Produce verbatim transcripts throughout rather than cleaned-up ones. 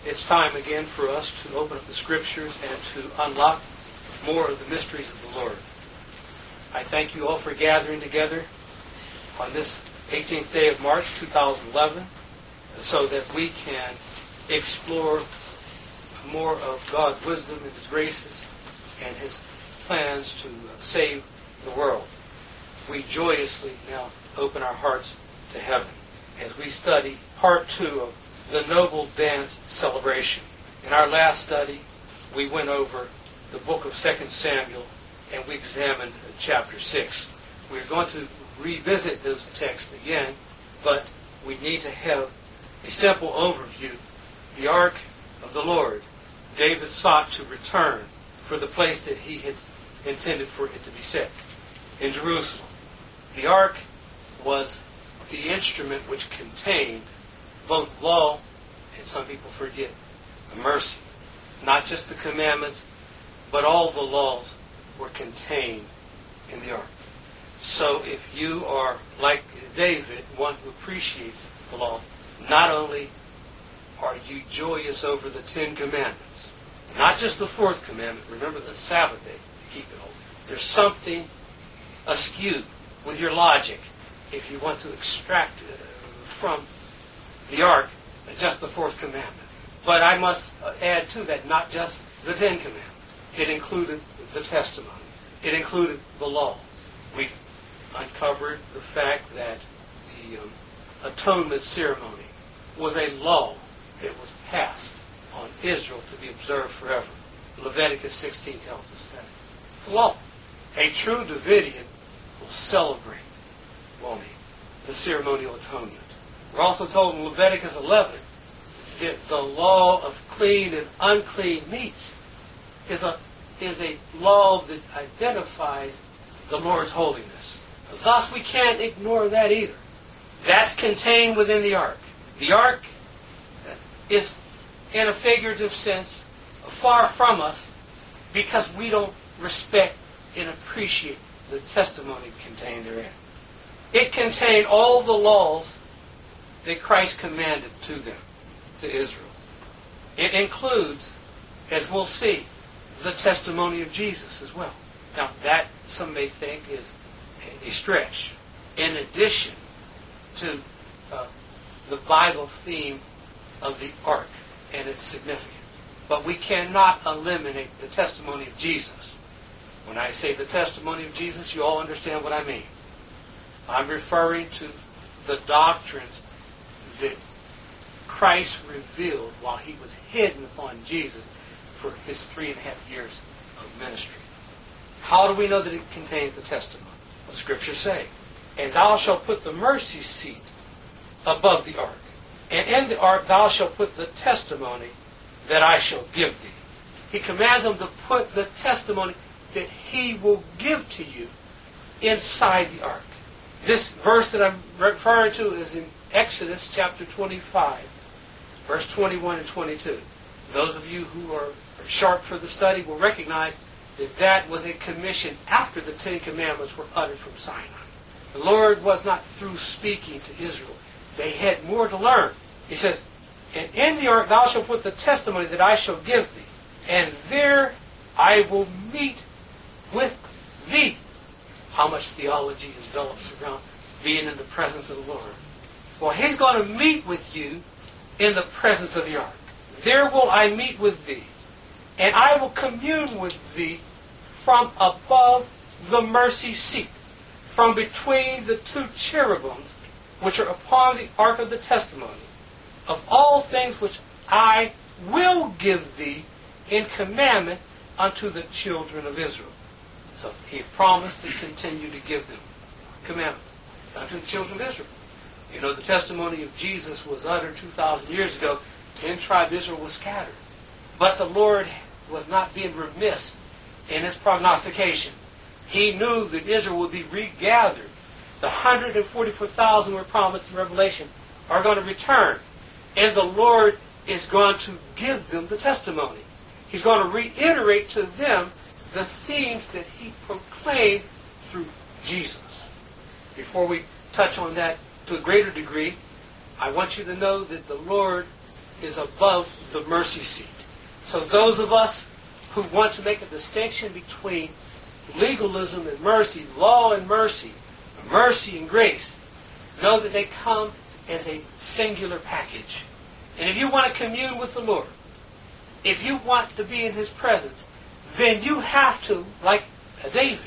it's time again for us to open up the Scriptures and to unlock more of the mysteries of the Lord. I thank you all for gathering together on this eighteenth day of March two thousand eleven so that we can explore more of God's wisdom and His graces and His plans to save the world. We joyously now open our hearts to heaven as we study part two of the Noble Dance Celebration. In our last study, we went over the book of Second Samuel and we examined chapter six. We're going to revisit those texts again, but we need to have a simple overview. The Ark of the Lord, David sought to return for the place that he had intended for it to be set, in Jerusalem. The Ark was the instrument which contained both law and, some people forget, mercy. Not just the commandments, but all the laws were contained in the Ark. So if you are like David, one who appreciates the law, not only are you joyous over the Ten Commandments, not just the fourth commandment, remember the Sabbath day to keep it holy. There's something askew with your logic if you want to extract uh, from the Ark just the fourth commandment. But I must add to that, not just the Ten Commandments. It included the testimony. It included the law. We uncovered the fact that the um, atonement ceremony was a law that was passed on Israel to be observed forever. Leviticus sixteen tells us that. It's a law. A true Davidian will celebrate, won't he, the ceremonial atonement. We're also told in Leviticus eleven that the law of clean and unclean meats is a, is a law that identifies the Lord's holiness. Thus, we can't ignore that either. That's contained within the Ark. The Ark is, in a figurative sense, far from us because we don't respect and appreciate the testimony contained therein. It contained all the laws that Christ commanded to them, to Israel. It includes, as we'll see, the testimony of Jesus as well. Now, that, some may think, is a stretch. In addition to uh, the Bible theme of the Ark and its significance. But we cannot eliminate the testimony of Jesus. When I say the testimony of Jesus, you all understand what I mean. I'm referring to the doctrines that Christ revealed while he was hidden upon Jesus for his three and a half years of ministry. How do we know that it contains the testimony? Well, the Scriptures say, "And thou shalt put the mercy seat above the ark, and in the ark thou shalt put the testimony that I shall give thee." He commands them to put the testimony that he will give to you inside the ark. This verse that I'm referring to is in Exodus chapter twenty-five, verse twenty-one and twenty-two. Those of you who are sharp for the study will recognize that that was a commission after the Ten Commandments were uttered from Sinai. The Lord was not through speaking to Israel. They had more to learn. He says, "And in the ark thou shalt put the testimony that I shall give thee, and there I will meet with thee." How much theology develops around being in the presence of the Lord. Well, he's going to meet with you in the presence of the ark. "There will I meet with thee, and I will commune with thee from above the mercy seat, from between the two cherubims which are upon the ark of the testimony, of all things which I will give thee in commandment unto the children of Israel." So he promised to continue to give them commandments unto the children of Israel. You know, the testimony of Jesus was uttered two thousand years ago. Ten tribes of Israel was scattered. But the Lord was not being remiss in his prognostication. He knew that Israel would be regathered. The one hundred forty-four thousand were promised in Revelation are going to return. And the Lord is going to give them the testimony. He's going to reiterate to them the themes that he proclaimed through Jesus. Before we touch on that to a greater degree, I want you to know that the Lord is above the mercy seat. So those of us who want to make a distinction between legalism and mercy, law and mercy, mercy and grace, know that they come as a singular package. And if you want to commune with the Lord, if you want to be in His presence, then you have to, like David.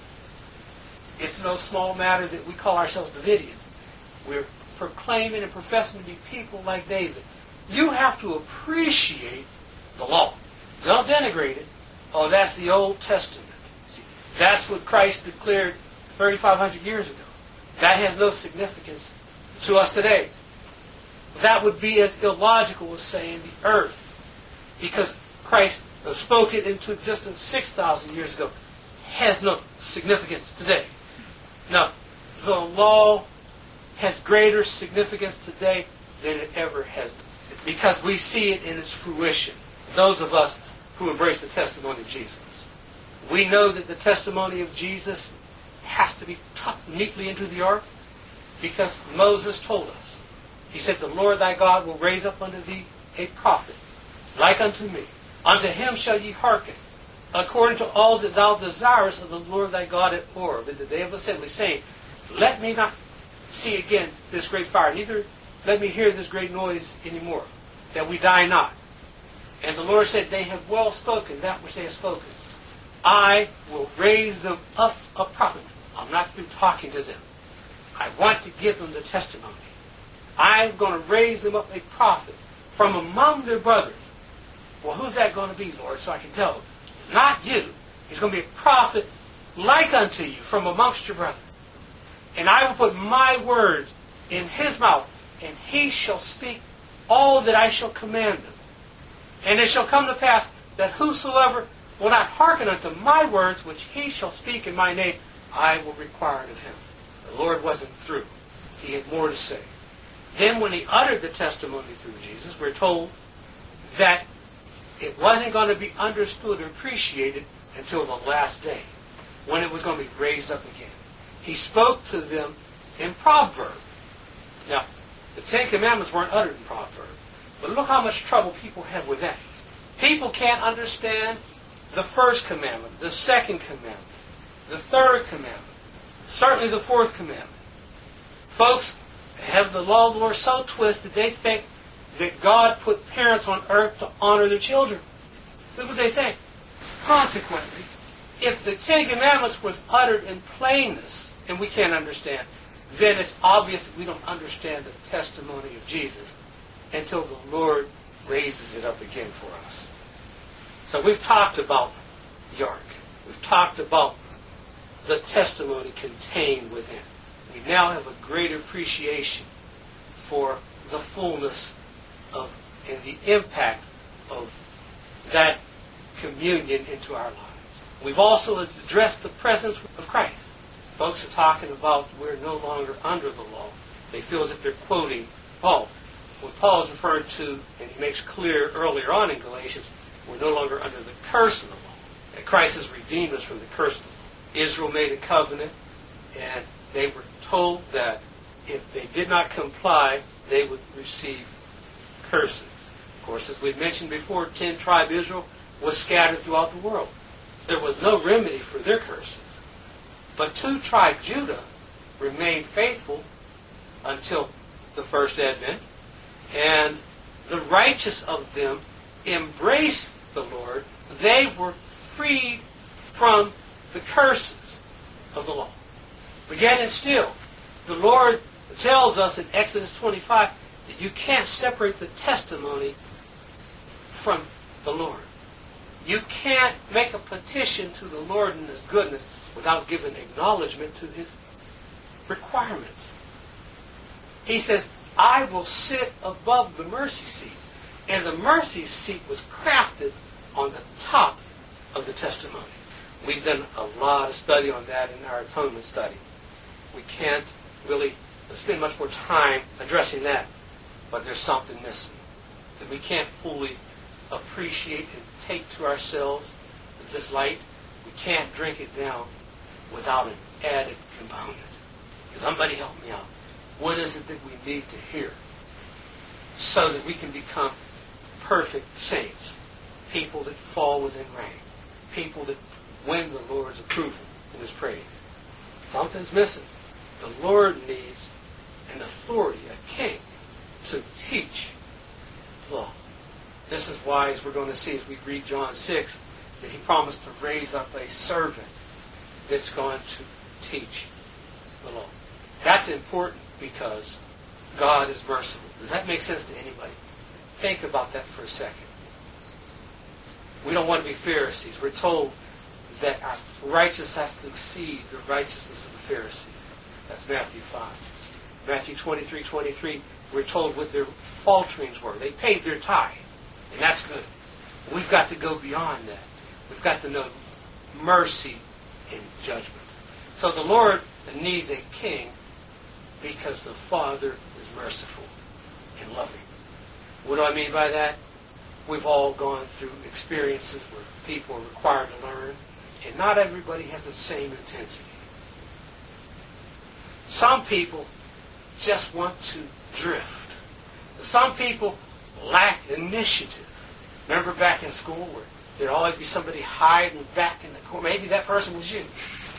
It's no small matter that we call ourselves Davidians. We're proclaiming and professing to be people like David. You have to appreciate the law. Don't denigrate it. Oh, that's the Old Testament. See, that's what Christ declared thirty-five hundred years ago. That has no significance to us today. That would be as illogical as saying the earth, because Christ spoke it into existence six thousand years ago, has no significance today. Now, the law has greater significance today than it ever has, because we see it in its fruition. Those of us who embrace the testimony of Jesus. We know that the testimony of Jesus has to be tucked neatly into the ark, because Moses told us. He said, "The Lord thy God will raise up unto thee a prophet, like unto me. Unto him shall ye hearken, according to all that thou desirest of the Lord thy God at Horeb, in the day of assembly, saying, Let me not see again this great fire, neither let me hear this great noise anymore, that we die not." And the Lord said, "They have well spoken that which they have spoken. I will raise them up a prophet." I'm not through talking to them. I want to give them the testimony. I'm going to raise them up a prophet from among their brothers. Well, who's that going to be, Lord, so I can tell them? Not you. He's going to be a prophet like unto you from amongst your brethren. And I will put my words in his mouth, and he shall speak all that I shall command him. And it shall come to pass that whosoever will not hearken unto my words, which he shall speak in my name, I will require it of him. The Lord wasn't through. He had more to say. Then when he uttered the testimony through Jesus, we're told that it wasn't going to be understood or appreciated until the last day, when it was going to be raised up again. He spoke to them in proverb. Now, the Ten Commandments weren't uttered in proverb, but look how much trouble people have with that. People can't understand the first commandment, the second commandment, the third commandment, certainly the fourth commandment. Folks have the law of the Lord so twisted they think that God put parents on earth to honor their children. That's what they think. Consequently, if the Ten Commandments was uttered in plainness, and we can't understand, then it's obvious that we don't understand the testimony of Jesus until the Lord raises it up again for us. So we've talked about the ark. We've talked about the testimony contained within. We now have a greater appreciation for the fullness of and the impact of that communion into our lives. We've also addressed the presence of Christ. Folks are talking about we're no longer under the law. They feel as if they're quoting Paul. When Paul is referring to, and he makes clear earlier on in Galatians, we're no longer under the curse of the law. And Christ has redeemed us from the curse of the law. Israel made a covenant, and they were told that if they did not comply, they would receive curses. Of course, as we mentioned before, ten-tribe Israel was scattered throughout the world. There was no remedy for their curses. But two-tribe Judah remained faithful until the first advent, and the righteous of them embraced the Lord. They were freed from the curses of the law. But yet and still, the Lord tells us in Exodus twenty-five that you can't separate the testimony from the Lord. You can't make a petition to the Lord in His goodness without giving acknowledgement to His requirements. He says, I will sit above the mercy seat. And the mercy seat was crafted on the top of the testimony. We've done a lot of study on that in our atonement study. We can't really spend much more time addressing that. But there's something missing that we can't fully appreciate and take to ourselves this light. We can't drink it down without an added component. Somebody help me out. What is it that we need to hear so that we can become perfect saints, people that fall within rank, people that win the Lord's approval and His praise. Something's missing. The Lord needs an authority, a king, to teach law. This is why, as we're going to see as we read John six, that He promised to raise up a servant that's going to teach the law. That's important because God is merciful. Does that make sense to anybody? Think about that for a second. We don't want to be Pharisees. We're told that our righteousness has to exceed the righteousness of the Pharisees. That's Matthew five. Matthew twenty-three twenty-three, we're told what their falterings were. They paid their tithe, and that's good. We've got to go beyond that. We've got to know mercy and judgment. So the Lord needs a king because the Father is merciful and loving. What do I mean by that? We've all gone through experiences where people are required to learn, and not everybody has the same intensity. Some people just want to drift. Some people lack initiative. Remember back in school where there'd always be somebody hiding back in the corner. Maybe that person was you.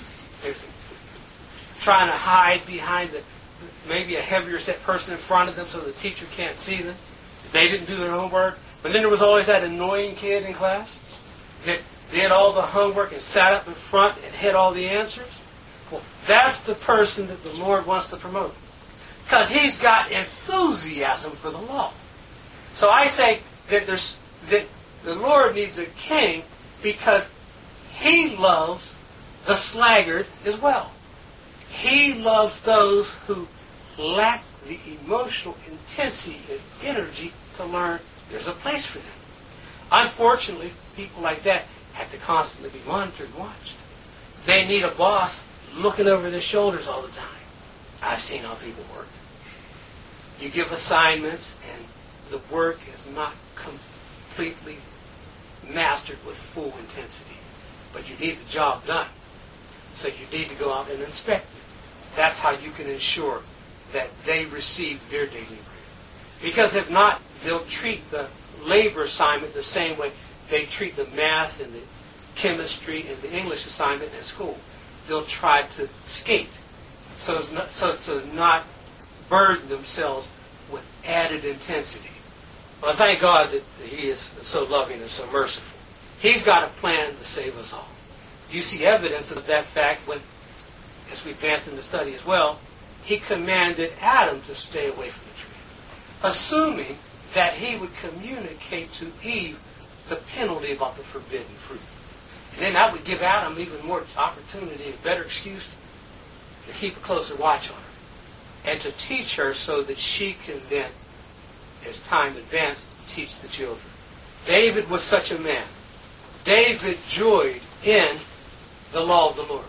Trying to hide behind the maybe a heavier set person in front of them so the teacher can't see them. They didn't do their homework. But then there was always that annoying kid in class that did all the homework and sat up in front and had all the answers. Well, that's the person that the Lord wants to promote. Because he's got enthusiasm for the law. So I say that there's that the Lord needs a king because He loves the sluggard as well. He loves those who lack the emotional intensity and energy to learn. There's a place for them. Unfortunately, people like that have to constantly be monitored and watched. They need a boss looking over their shoulders all the time. I've seen how people work. You give assignments and the work is not completely mastered with full intensity. But you need the job done. So you need to go out and inspect it. That's how you can ensure that they receive their daily bread. Because if not, they'll treat the labor assignment the same way they treat the math and the chemistry and the English assignment in school. They'll try to skate so as, not, so as to not burden themselves with added intensity. Well, thank God that He is so loving and so merciful. He's got a plan to save us all. You see evidence of that fact when, as we advance in the study as well, He commanded Adam to stay away from the tree, assuming that he would communicate to Eve the penalty about the forbidden fruit. And then that would give Adam even more opportunity, a better excuse to keep a closer watch on her and to teach her so that she can then, as time advanced, teach the children. David was such a man. David joyed in the law of the Lord.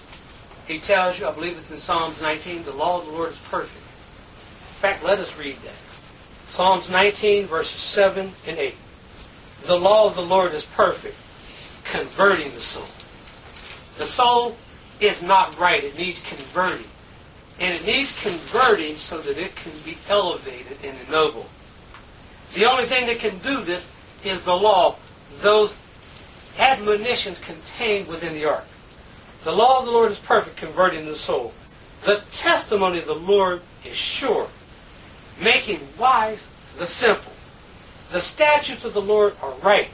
He tells you, I believe it's in Psalms nineteen, the law of the Lord is perfect. In fact, let us read that. Psalms nineteen, verses seven and eight. The law of the Lord is perfect, converting the soul. The soul is not right. It needs converting. And it needs converting so that it can be elevated and ennobled. The only thing that can do this is the law, those admonitions contained within the ark. The law of the Lord is perfect, converting the soul. The testimony of the Lord is sure, making wise the simple. The statutes of the Lord are right,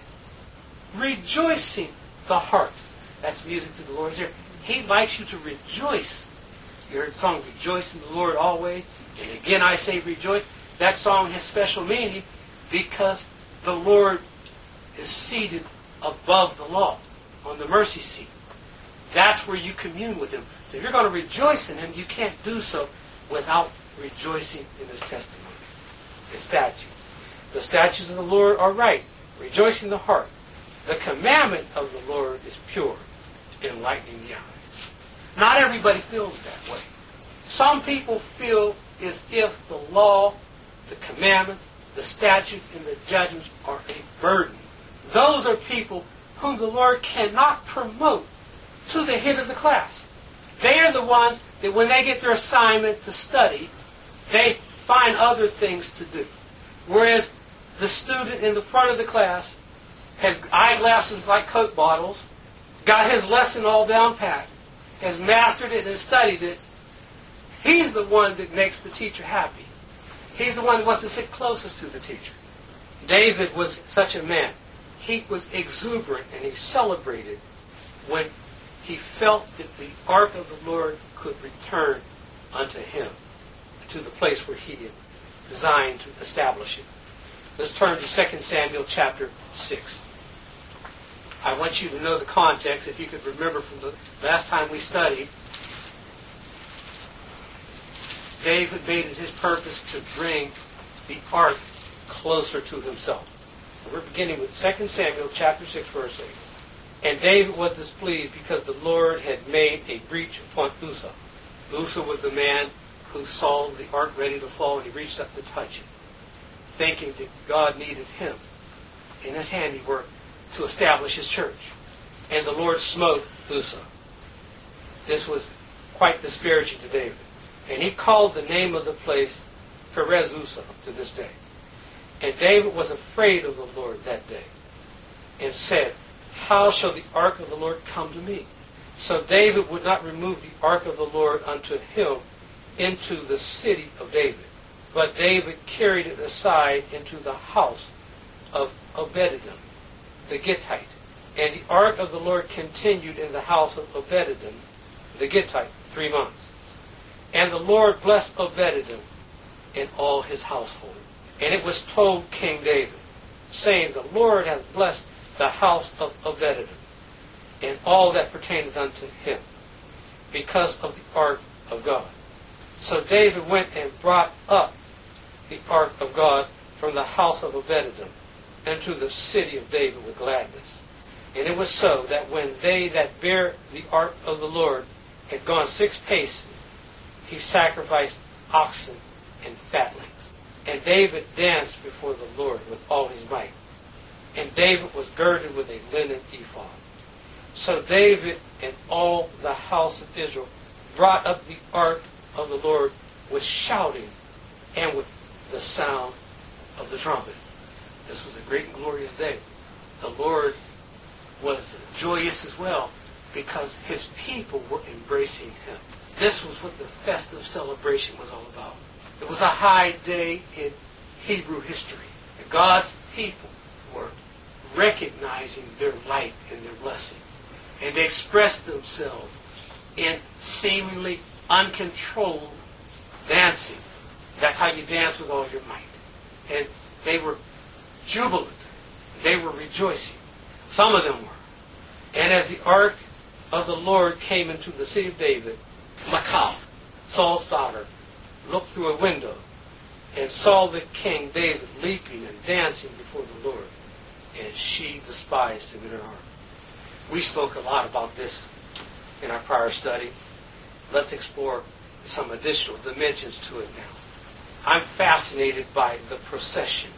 rejoicing the heart. That's music to the Lord's ear. He likes you to rejoice. You heard the song, Rejoice in the Lord Always. And again I say rejoice. That song has special meaning because the Lord is seated above the law, on the mercy seat. That's where you commune with Him. So if you're going to rejoice in Him, you can't do so without rejoicing in His testimony, His statute. The statutes of the Lord are right, rejoicing the heart. The commandment of the Lord is pure, enlightening the eyes. Not everybody feels that way. Some people feel as if the law, the commandments, the statutes, and the judgments are a burden. Those are people whom the Lord cannot promote to the head of the class. They are the ones that when they get their assignment to study, they find other things to do. Whereas the student in the front of the class has eyeglasses like Coke bottles, got his lesson all down pat, has mastered it and studied it. He's the one that makes the teacher happy. He's the one that wants to sit closest to the teacher. David was such a man. He was exuberant and he celebrated when he felt that the ark of the Lord could return unto him, to the place where he had designed to establish it. Let's turn to Second Samuel chapter six. I want you to know the context. If you could remember from the last time we studied, David made it his purpose to bring the ark closer to himself. We're beginning with Second Samuel chapter six, verse eight. And David was displeased because the Lord had made a breach upon Uzzah. Uzzah was the man who saw the ark ready to fall, and he reached up to touch it, thinking that God needed him in his handiwork to establish his church. And the Lord smote Uzzah. This was quite disparaging to David. And he called the name of the place Perez Uzzah to this day. And David was afraid of the Lord that day, and said, how shall the ark of the Lord come to me? So David would not remove the ark of the Lord unto him into the city of David. But David carried it aside into the house of Obed-Edom, the Gittite. And the ark of the Lord continued in the house of Obed-Edom, the Gittite, three months. And the Lord blessed Obed-Edom and all his household. And it was told King David, saying, the Lord hath blessed the house of Obed-Edom, and all that pertaineth unto him, because of the ark of God. So David went and brought up the ark of God from the house of Obed-Edom into the city of David with gladness. And it was so that when they that bare the ark of the Lord had gone six paces, he sacrificed oxen and fatlings. And David danced before the Lord with all his might. And David was girded with a linen ephod. So David and all the house of Israel brought up the ark of the Lord with shouting and with the sound of the trumpet. This was a great and glorious day. The Lord was joyous as well because his people were embracing him. This was what the festive celebration was all about. It was a high day in Hebrew history. God's people were recognizing their light and their blessing. And they expressed themselves in seemingly uncontrolled dancing. That's how you dance with all your might. And they were jubilant. They were rejoicing. Some of them were. And as the ark of the Lord came into the city of David, Michal, Saul's daughter, looked through a window and saw the king David leaping and dancing before the Lord, and she despised him in her heart. We spoke a lot about this in our prior study. Let's explore some additional dimensions to it now. I'm fascinated by the procession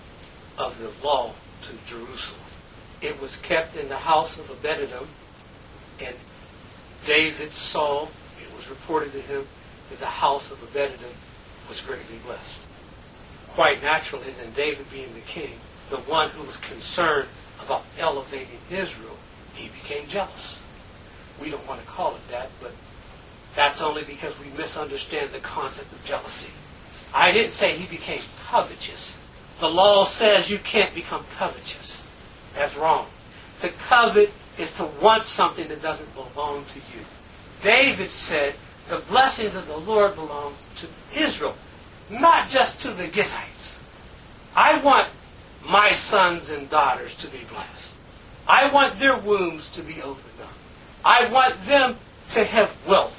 of the law to Jerusalem. It was kept in the house of Obed-Edom, and David saw, it was reported to him, that the house of Obed-Edom was greatly blessed. Quite naturally, then David being the king, the one who was concerned about elevating Israel, he became jealous. We don't want to call it that, but that's only because we misunderstand the concept of jealousy. I didn't say he became covetous. The law says you can't become covetous. That's wrong. To covet is to want something that doesn't belong to you. David said, the blessings of the Lord belong to Israel, not just to the Gittites. I want my sons and daughters to be blessed. I want their wombs to be opened up. I want them to have wealth.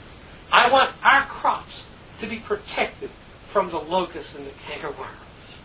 I want our crops to be protected from the locusts and the cankerworms.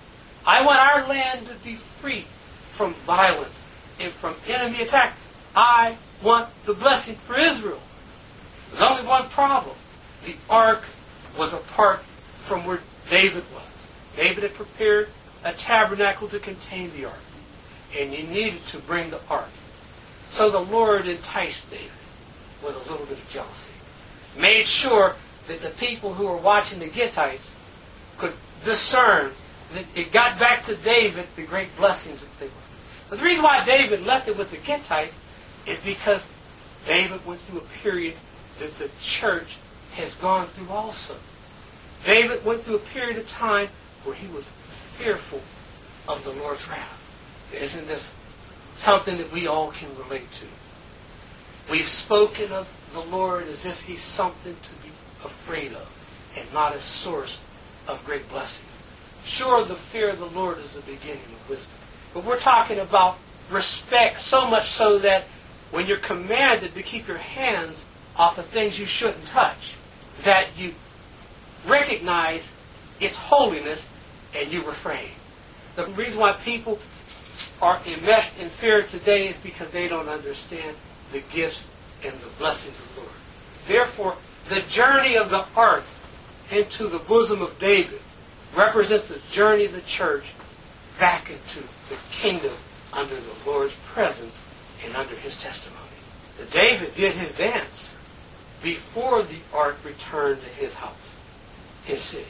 I want our land to be free from violence and from enemy attack. I want the blessing for Israel. There's only one problem. The ark was apart from where David was. David had prepared a tabernacle to contain the ark, and he needed to bring the ark. So the Lord enticed David with a little bit of jealousy. Made sure that the people who were watching the Gittites could discern it got back to David the great blessings that they were. But the reason why David left it with the Gittites is because David went through a period that the church has gone through also. David went through a period of time where he was fearful of the Lord's wrath. Isn't this something that we all can relate to? We've spoken of the Lord as if He's something to be afraid of and not a source of great blessing. Sure, the fear of the Lord is the beginning of wisdom. But we're talking about respect, so much so that when you're commanded to keep your hands off of things you shouldn't touch, that you recognize its holiness and you refrain. The reason why people are enmeshed in fear today is because they don't understand the gifts and the blessings of the Lord. Therefore, the journey of the ark into the bosom of David represents the journey of the church back into the kingdom under the Lord's presence and under His testimony. Now, David did his dance before the ark returned to his house, his city.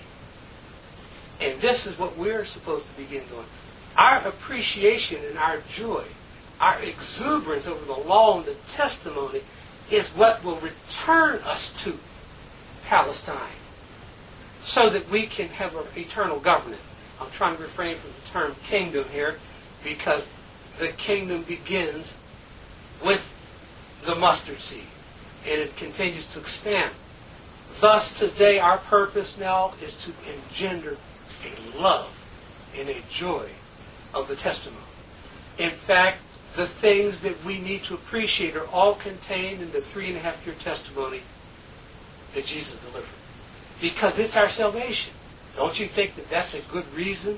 And this is what we're supposed to begin doing. Our appreciation and our joy, our exuberance over the law and the testimony is what will return us to Palestine so that we can have an eternal government. I'm trying to refrain from the term kingdom here because the kingdom begins with the mustard seed and it continues to expand. Thus today our purpose now is to engender a love and a joy of the testimony. In fact, the things that we need to appreciate are all contained in the three and a half year testimony that Jesus delivered. Because it's our salvation. Don't you think that that's a good reason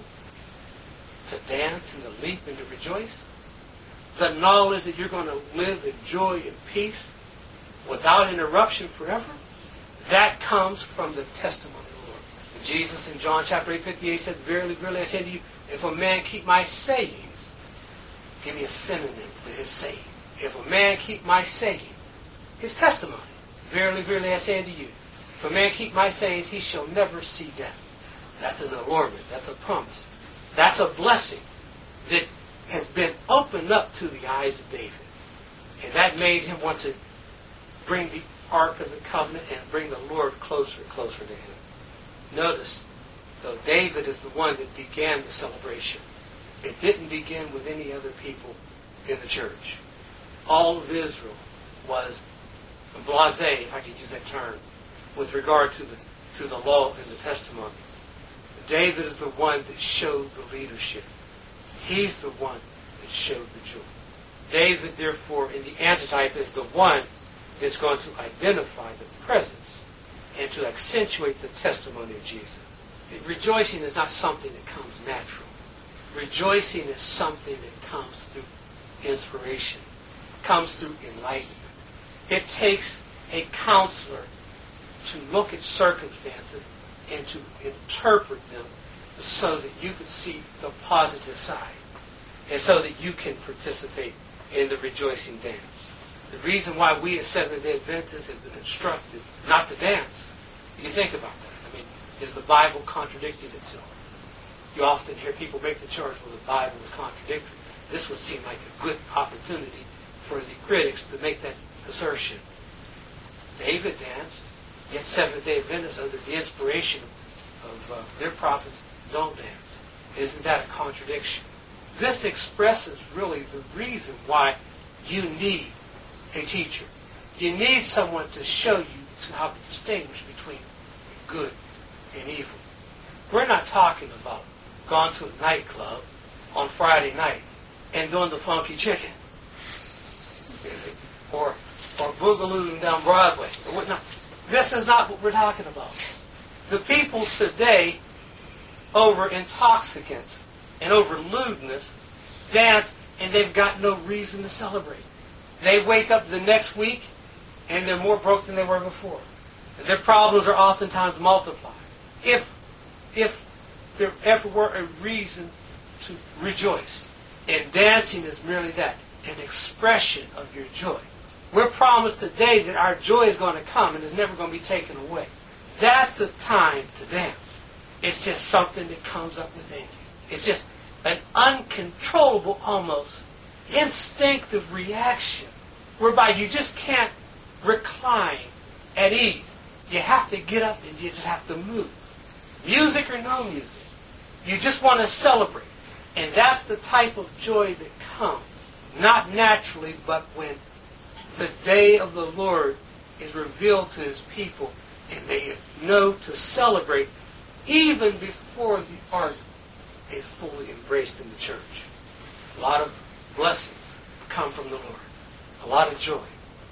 to dance and to leap and to rejoice? The knowledge that you're going to live in joy and peace without interruption forever, that comes from the testimony of the Lord. And Jesus in John chapter eight fifty-eight said, "Verily, verily, I say to you, if a man keep my sayings," give me a synonym for his saying. If a man keep my sayings, his testimony. "Verily, verily, I say unto you, if a man keep my sayings, he shall never see death." That's an allurement. That's a promise. That's a blessing that has been opened up to the eyes of David. And that made him want to bring the Ark of the Covenant and bring the Lord closer and closer to him. Notice, though David is the one that began the celebration, it didn't begin with any other people in the church. All of Israel was blasé, if I can use that term, with regard to the to the law and the testimony. David is the one that showed the leadership. He's the one that showed the joy. David, therefore, in the antitype, is the one that's going to identify the presence and to accentuate the testimony of Jesus. See, rejoicing is not something that comes natural. Rejoicing is something that comes through inspiration, comes through enlightenment. It takes a counselor to look at circumstances and to interpret them so that you can see the positive side and so that you can participate in the rejoicing dance. The reason why we as Seventh-day Adventists have been instructed not to dance, you think about that. I mean, is the Bible contradicting itself? You often hear people make the charge, well, the Bible is contradictory. This would seem like a good opportunity for the critics to make that assertion. David danced, yet Seventh-day Adventists, under the inspiration of uh, their prophets, don't dance. Isn't that a contradiction? This expresses really the reason why you need a teacher. You need someone to show you to how to distinguish between good and evil. We're not talking about going to a nightclub on Friday night and doing the funky chicken, or or boogalooing down Broadway. Or whatnot. This is not what we're talking about. The people today, over intoxicants and over lewdness, dance, and they've got no reason to celebrate. They wake up the next week, and they're more broke than they were before. Their problems are oftentimes multiplied. If, if there ever were a reason to rejoice, and dancing is merely that, an expression of your joy. We're promised today that our joy is going to come and is never going to be taken away. That's a time to dance. It's just something that comes up within you. It's just an uncontrollable, almost instinctive reaction whereby you just can't recline at ease. You have to get up and you just have to move. Music or no music. You just want to celebrate. And that's the type of joy that comes. Not naturally, but when the day of the Lord is revealed to His people and they know to celebrate even before the art is fully embraced in the church. A lot of blessings come from the Lord. A lot of joy.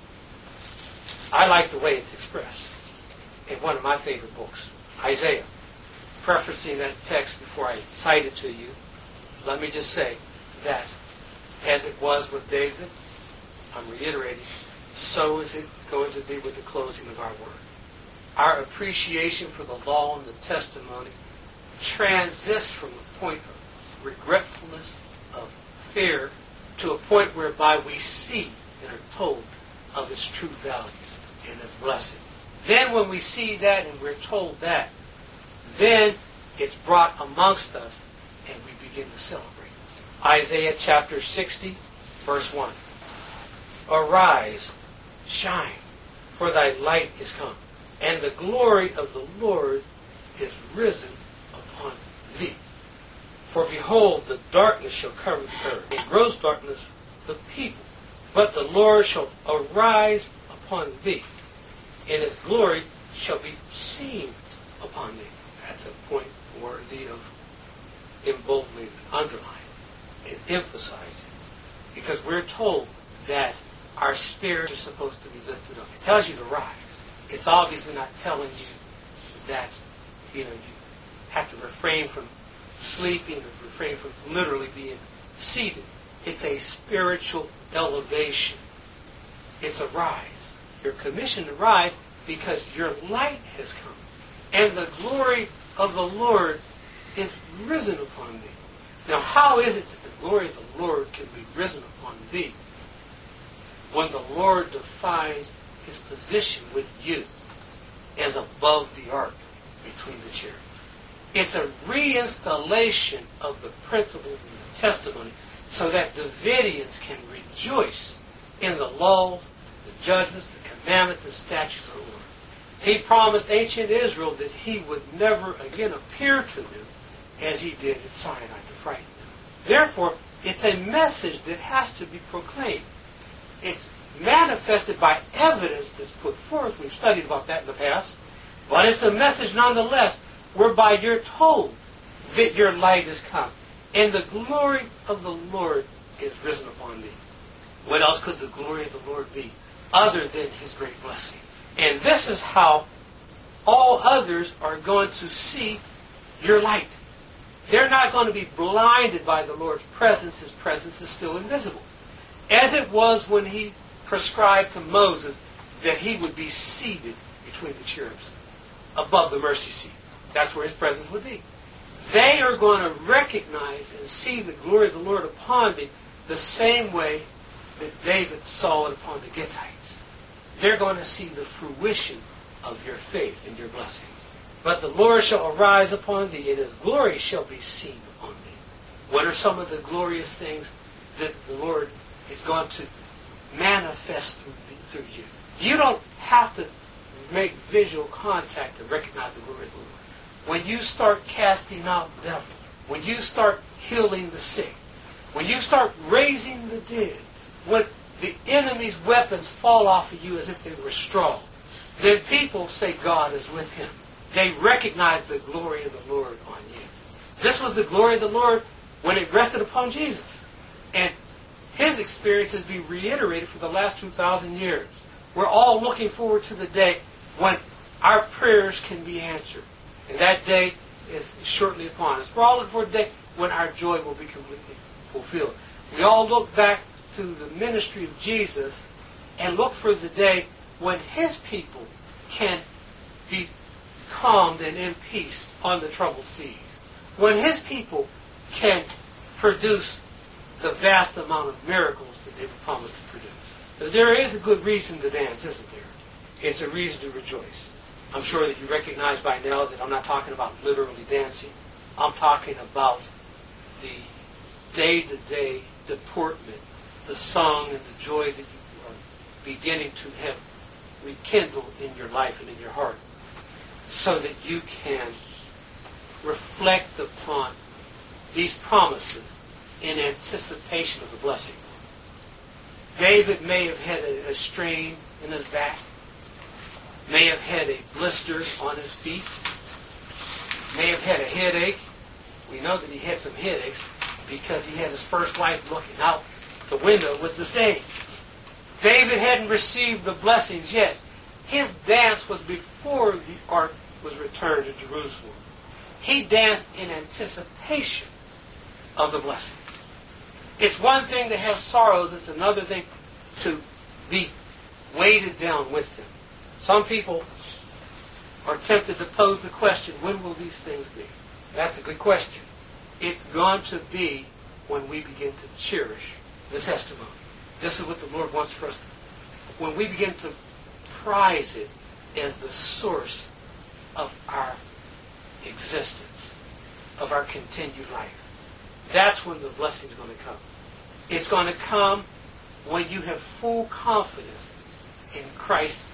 I like the way it's expressed in one of my favorite books, Isaiah. Preferencing that text before I cite it to you, let me just say that as it was with David, I'm reiterating, so is it going to be with the closing of our word. Our appreciation for the law and the testimony transists from the point of regretfulness, of fear, to a point whereby we see and are told of its true value and its blessing. Then when we see that and we're told that, then it's brought amongst us and we begin to celebrate. Isaiah chapter sixty, verse one. Arise, shine, for thy light is come, and the glory of the Lord is risen upon thee. For behold, the darkness shall cover the earth, and gross darkness the people. But the Lord shall arise upon thee, and His glory shall be seen upon thee. That's a point worthy of emboldening and underlining and emphasizing. Because we're told that our spirits are supposed to be lifted up. It tells you to rise. It's obviously not telling you that, you know, you have to refrain from sleeping or refrain from literally being seated. It's a spiritual elevation. It's a rise. You're commissioned to rise because your light has come. And the glory of the Lord is risen upon thee. Now, how is it that the glory of the Lord can be risen upon thee when the Lord defines His position with you as above the ark between the cherubs? It's a reinstallation of the principles and the testimony so that Davidians can rejoice in the laws, the judgments, the commandments, and statutes of the Lord. He promised ancient Israel that He would never again appear to them as He did at Sinai to frighten them. Therefore, it's a message that has to be proclaimed. It's manifested by evidence that's put forth. We've studied about that in the past. But it's a message nonetheless whereby you're told that your light is come and the glory of the Lord is risen upon thee. What else could the glory of the Lord be other than His great blessing? And this is how all others are going to see your light. They're not going to be blinded by the Lord's presence. His presence is still invisible. As it was when He prescribed to Moses that he would be seated between the cherubs above the mercy seat. That's where His presence would be. They are going to recognize and see the glory of the Lord upon thee the same way that David saw it upon the Gittites. They're going to see the fruition of your faith and your blessing. But the Lord shall arise upon thee, and His glory shall be seen upon thee. What are some of the glorious things that the Lord is going to manifest through, the, through you? You don't have to make visual contact to recognize the glory of the Lord. When you start casting out devils, when you start healing the sick, when you start raising the dead, when the enemy's weapons fall off of you as if they were straw, then people say God is with him. They recognize the glory of the Lord on you. This was the glory of the Lord when it rested upon Jesus. And His experiences be reiterated for the last two thousand years. We're all looking forward to the day when our prayers can be answered. And that day is shortly upon us. We're all looking for a day when our joy will be completely fulfilled. We all look back to the ministry of Jesus and look for the day when His people can be calmed and in peace on the troubled seas. When His people can produce the vast amount of miracles that they were promised to produce. But there is a good reason to dance, isn't there? It's a reason to rejoice. I'm sure that you recognize by now that I'm not talking about literally dancing. I'm talking about the day-to-day deportment, the song and the joy that you are beginning to have rekindled in your life and in your heart, so that you can reflect upon these promises in anticipation of the blessing. David may have had a, a strain in his back, may have had a blister on his feet, may have had a headache. We know that he had some headaches because he had his first wife looking out the window with the stage. David hadn't received the blessings yet. His dance was before the ark was returned to Jerusalem. He danced in anticipation of the blessing. It's one thing to have sorrows, it's another thing to be weighted down with them. Some people are tempted to pose the question, when will these things be? That's a good question. It's going to be when we begin to cherish the testimony. This is what the Lord wants for us. When we begin to prize it as the source of our existence, of our continued life. That's when the blessing is going to come. It's going to come when you have full confidence in Christ's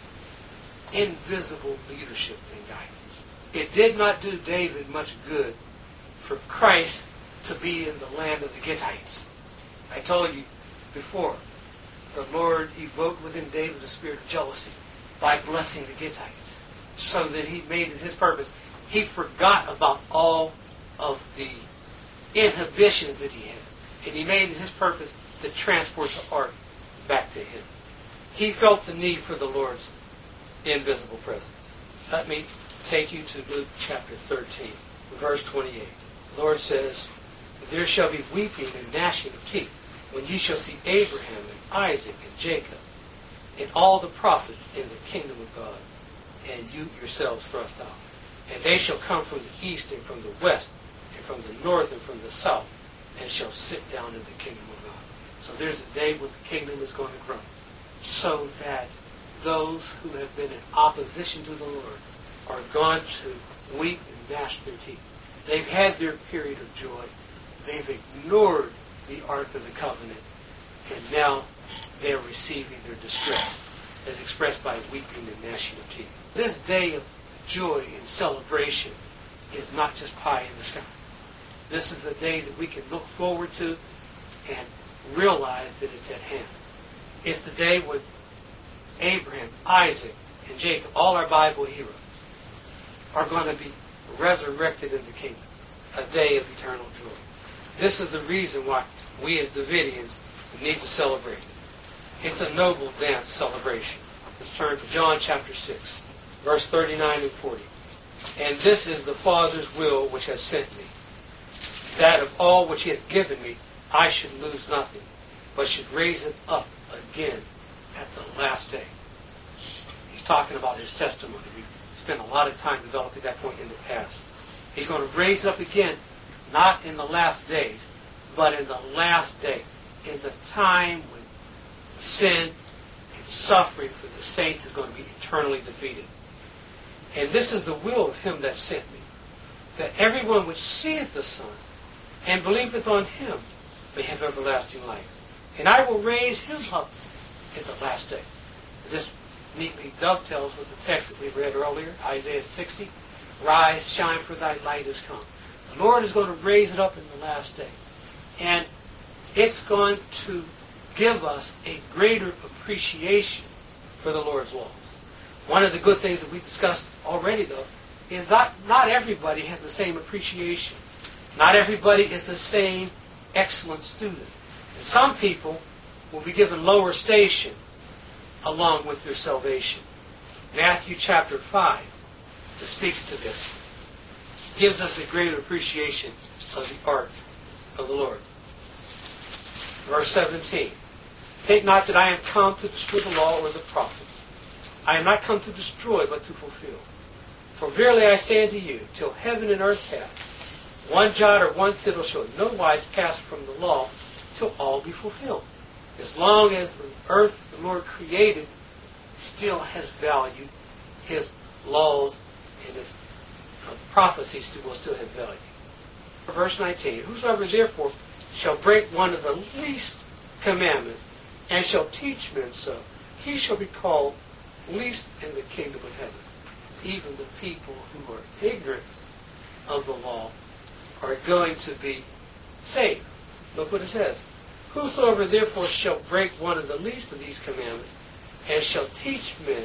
invisible leadership and guidance. It did not do David much good for Christ to be in the land of the Gittites. I told you before, the Lord evoked within David a spirit of jealousy by blessing the Gittites, so that he made it his purpose. He forgot about all of the inhibitions that he had, and he made it his purpose to transport the ark back to him. He felt the need for the Lord's invisible presence. Let me take you to Luke chapter thirteen, verse twenty-eight. The Lord says, there shall be weeping and gnashing of teeth when ye shall see Abraham and Isaac and Jacob and all the prophets in the kingdom of God, and you yourselves thrust out. And they shall come from the east and from the west and from the north and from the south, and shall sit down in the kingdom of God. So there's a day when the kingdom is going to grow, so that those who have been in opposition to the Lord are going to weep and gnash their teeth. They've had their period of joy. They've ignored the Ark of the Covenant, and now they're receiving their distress, as expressed by weeping and gnashing of teeth. This day of joy and celebration is not just pie in the sky. This is a day that we can look forward to and realize that it's at hand. It's the day when Abraham, Isaac, and Jacob, all our Bible heroes, are going to be resurrected in the kingdom. A day of eternal joy. This is the reason why we as Davidians need to celebrate it. It's a noble dance celebration. Let's turn to John chapter six, verse thirty-nine and forty. And this is the Father's will which has sent me, that of all which he hath given me, I should lose nothing, but should raise it up again at the last day. He's talking about his testimony. We spent a lot of time developing that point in the past. He's going to raise it up again, not in the last days, but in the last day, in the time when sin and suffering for the saints is going to be eternally defeated. And this is the will of him that sent me, that everyone which seeth the Son and believeth on him may have everlasting life. And I will raise him up at the last day. This neatly dovetails with the text that we read earlier, Isaiah sixty. Rise, shine, for thy light is come. The Lord is going to raise it up in the last day. And it's going to give us a greater appreciation for the Lord's laws. One of the good things that we discussed already, though, is not, not everybody has the same appreciation. Not everybody is the same excellent student. And some people will be given lower station along with their salvation. Matthew chapter five speaks to this. Gives us a greater appreciation of the ark of the Lord. Verse seventeen. Think not that I am come to destroy the law or the prophets. I am not come to destroy, but to fulfill. For verily I say unto you, till heaven and earth pass, one jot or one tittle shall no wise pass from the law, till all be fulfilled. As long as the earth the Lord created still has value, his laws and his uh, prophecies will still have value. Verse nineteen, whosoever therefore shall break one of the least commandments and shall teach men so, he shall be called least in the kingdom of heaven. Even the people who are ignorant of the law are going to be saved. Look what it says. Whosoever therefore shall break one of the least of these commandments and shall teach men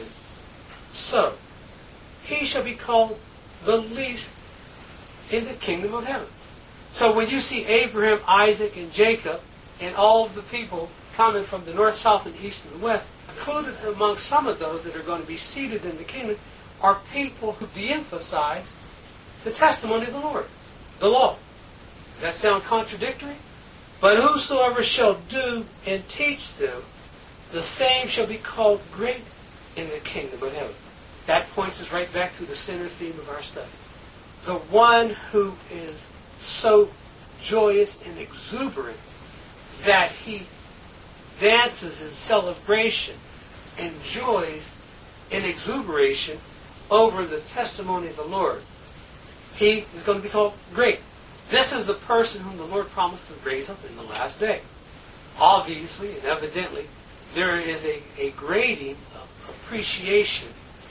so, he shall be called the least in the kingdom of heaven. So when you see Abraham, Isaac, and Jacob, and all of the people coming from the north, south, and east, and the west, included among some of those that are going to be seated in the kingdom, are people who de-emphasize the testimony of the Lord, the law. Does that sound contradictory? But whosoever shall do and teach them, the same shall be called great in the kingdom of heaven. That points us right back to the center theme of our study. The one who is so joyous and exuberant that he dances in celebration, enjoys in exuberation over the testimony of the Lord, he is going to be called great. This is the person whom the Lord promised to raise up in the last day. Obviously and evidently, there is a, a grading of appreciation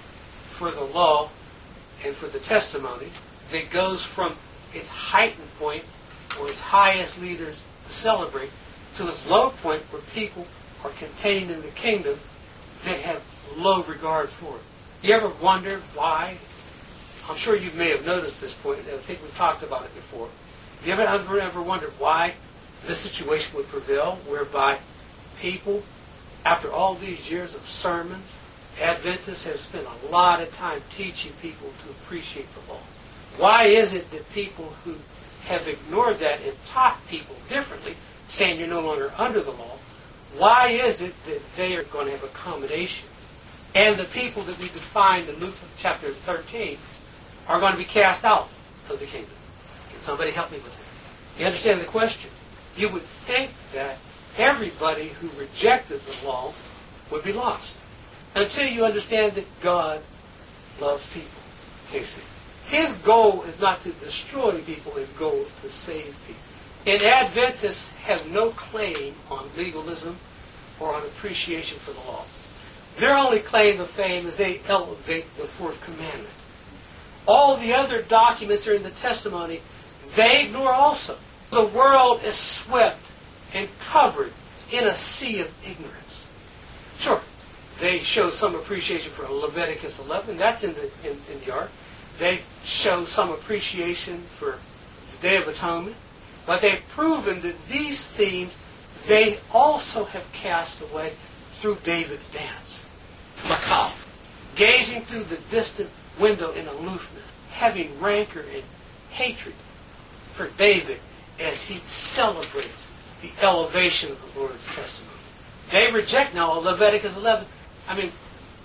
for the law and for the testimony that goes from its heightened point, where its highest leaders celebrate, to its low point where people are contained in the kingdom that have low regard for it. You ever wonder why? I'm sure you may have noticed this point. I think we've talked about it before. Have you ever, ever, ever wondered why this situation would prevail, whereby people, after all these years of sermons, Adventists have spent a lot of time teaching people to appreciate the law? Why is it that people who have ignored that and taught people differently, saying you're no longer under the law, why is it that they are going to have accommodation? And the people that we defined in Luke chapter thirteen are going to be cast out of the kingdom. Can somebody help me with that? You understand the question? You would think that everybody who rejected the law would be lost. Until you understand that God loves people. Casey. His goal is not to destroy people, his goal is to save people. And Adventists have no claim on legalism or on appreciation for the law. Their only claim to fame is they elevate the fourth commandment. All the other documents are in the testimony, they ignore also. The world is swept and covered in a sea of ignorance. Sure, they show some appreciation for Leviticus eleven. That's in the in, in the ark. They show some appreciation for the Day of Atonement. But they've proven that these themes they also have cast away through David's dance. Macabre. Gazing through the distant window in aloofness, having rancor and hatred for David as he celebrates the elevation of the Lord's testimony. They reject now Leviticus eleven. I mean,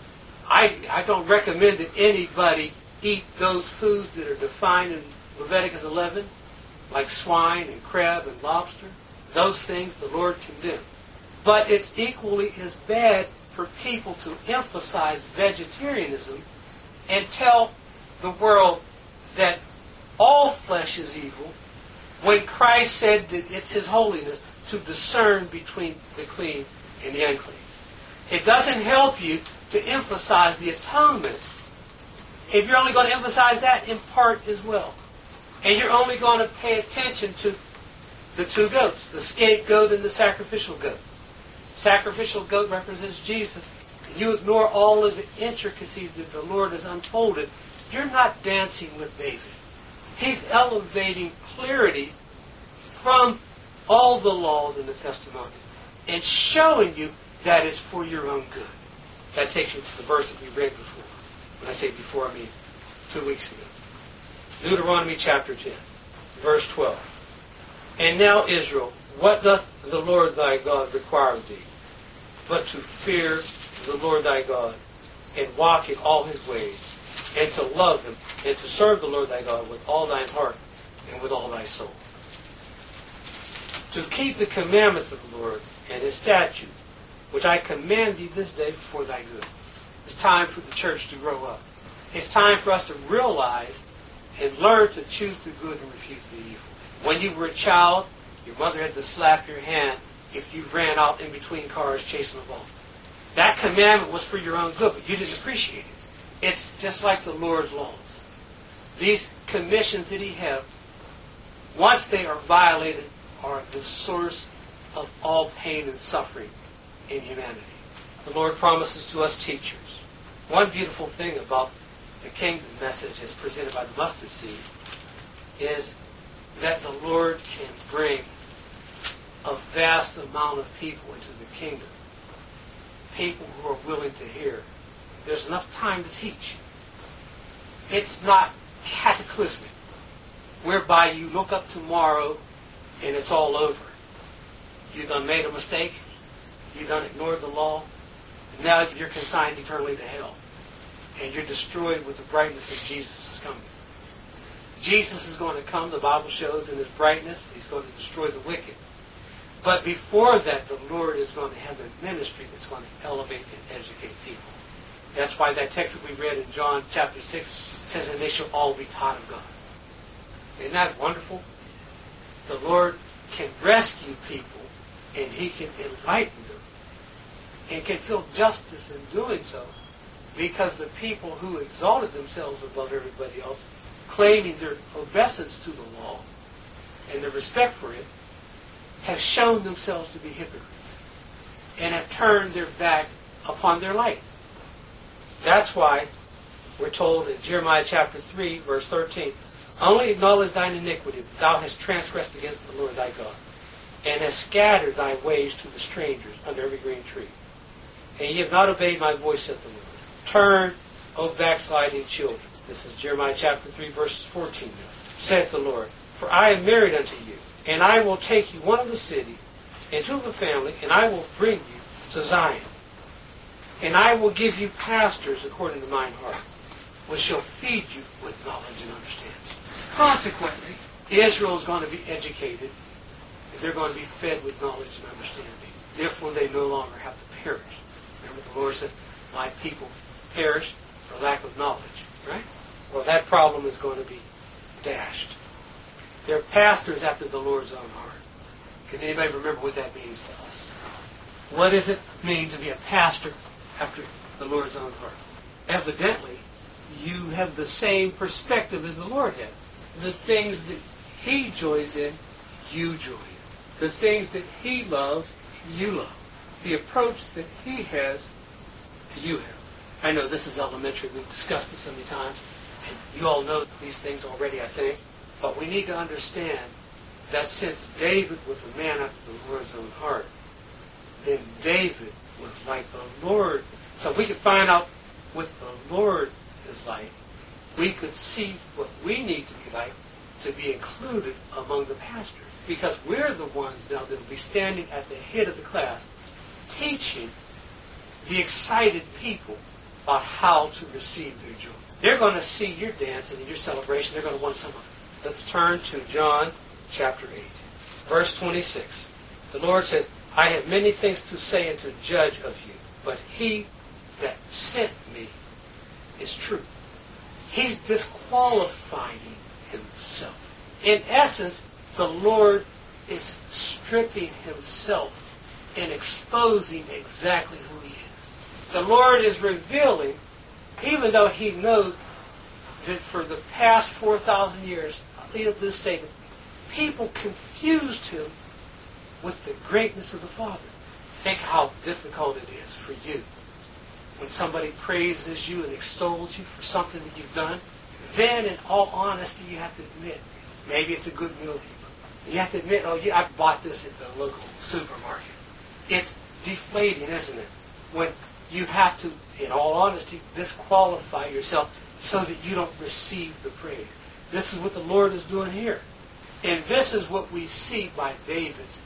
I, I don't recommend that anybody eat those foods that are defined in Leviticus eleven, like swine and crab and lobster. Those things the Lord condemned. But it's equally as bad for people to emphasize vegetarianism and tell the world that all flesh is evil, when Christ said that it's His holiness to discern between the clean and the unclean. It doesn't help you to emphasize the atonement if you're only going to emphasize that in part as well. And you're only going to pay attention to the two goats, the scapegoat and the sacrificial goat. Sacrificial goat represents Jesus. You ignore all of the intricacies that the Lord has unfolded. You're not dancing with David. He's elevating clarity from all the laws and the testimony and showing you that it's for your own good. That takes you to the verse that we read before. When I say before, I mean two weeks ago. Deuteronomy chapter ten, verse twelve. And now, Israel, what doth the Lord thy God require of thee, but to fear the Lord thy God, and walk in all His ways, and to love Him, and to serve the Lord thy God with all thine heart, and with all thy soul. To keep the commandments of the Lord, and His statutes, which I command thee this day for thy good. It's time for the church to grow up. It's time for us to realize and learn to choose the good and refuse the evil. When you were a child, your mother had to slap your hand if you ran out in between cars chasing a ball. That commandment was for your own good, but you didn't appreciate it. It's just like the Lord's laws. These commissions that He has, once they are violated, are the source of all pain and suffering in humanity. The Lord promises to us teachers. One beautiful thing about the kingdom message as presented by the mustard seed is that the Lord can bring a vast amount of people into the kingdom. People who are willing to hear. There's enough time to teach. It's not cataclysmic, whereby you look up tomorrow and it's all over. You done made a mistake. You done ignored the law. And now you're consigned eternally to hell. And you're destroyed with the brightness of Jesus' coming. Jesus is going to come, the Bible shows, in His brightness. He's going to destroy the wicked. But before that, the Lord is going to have a ministry that's going to elevate and educate people. That's why that text that we read in John chapter six says, and they shall all be taught of God. Isn't that wonderful? The Lord can rescue people, and He can enlighten them, and can feel justice in doing so, because the people who exalted themselves above everybody else, claiming their obeisance to the law and their respect for it, have shown themselves to be hypocrites and have turned their back upon their light. That's why we're told in Jeremiah chapter three, verse thirteen, only acknowledge thine iniquity, that thou hast transgressed against the Lord thy God, and hast scattered thy ways to the strangers under every green tree. And ye have not obeyed my voice, saith the Lord. Turn, O backsliding children. This is Jeremiah chapter three, verses fourteen. Saith the Lord, for I am married unto you, and I will take you one of the city, into the family, and I will bring you to Zion. And I will give you pastors according to mine heart, which shall feed you with knowledge and understanding. Consequently, Israel is going to be educated, and they're going to be fed with knowledge and understanding. Therefore, they no longer have to perish. Remember, the Lord said, my people perish for lack of knowledge. Right? Well, that problem is going to be dashed. They're pastors after the Lord's own heart. Can anybody remember what that means to us? What does it mean to be a pastor after the Lord's own heart? Evidently, you have the same perspective as the Lord has. The things that He joys in, you joy in. The things that He loves, you love. The approach that He has, you have. I know this is elementary. We've discussed this so many times. And you all know these things already, I think. But we need to understand that since David was a man after the Lord's own heart, then David was like the Lord. So we could find out what the Lord is like. We could see what we need to be like to be included among the pastors. Because we're the ones now that will be standing at the head of the class teaching the excited people about how to receive their joy. They're going to see your dancing and your celebration. They're going to want some of it. Let's turn to John chapter eight, verse twenty-six. The Lord says, I have many things to say and to judge of you, but He that sent me is true. He's disqualifying Himself. In essence, the Lord is stripping Himself and exposing exactly who He is. The Lord is revealing, even though He knows that for the past four thousand years, lead up to this statement, people confused Him with the greatness of the Father. Think how difficult it is for you when somebody praises you and extols you for something that you've done. Then, in all honesty, you have to admit, maybe it's a good meal keeper. You have to admit, oh, yeah, I bought this at the local supermarket. It's deflating, isn't it? When you have to, in all honesty, disqualify yourself so that you don't receive the praise. This is what the Lord is doing here. And this is what we see by David's